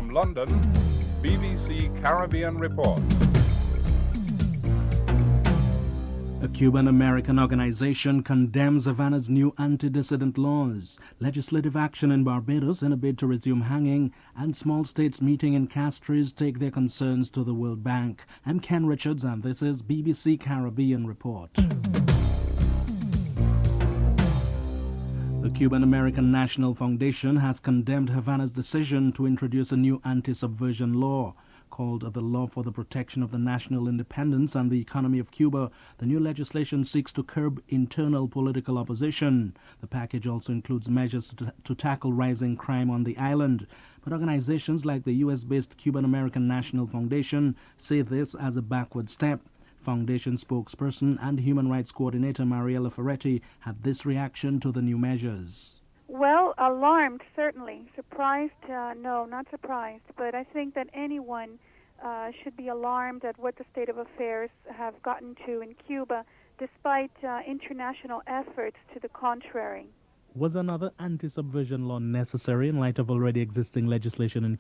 From London, BBC Caribbean Report. A Cuban-American organization condemns Havana's new anti-dissident laws, legislative action in Barbados in a bid to resume hanging, and small states meeting in Castries take their concerns to the World Bank. I'm Ken Richards, and this is BBC Caribbean Report. The Cuban-American National Foundation has condemned Havana's decision to introduce a new anti-subversion law. Called the Law for the Protection of the National Independence and the Economy of Cuba, the new legislation seeks to curb internal political opposition. The package also includes measures to tackle rising crime on the island. But organizations like the U.S.-based Cuban-American National Foundation say this as a backward step. Foundation spokesperson and human rights coordinator Mariela Ferretti had this reaction to the new measures. Well, alarmed, certainly. Surprised? No, not surprised. But I think that anyone should be alarmed at what the state of affairs have gotten to in Cuba, despite international efforts to the contrary. Was another anti-subversion law necessary in light of already existing legislation in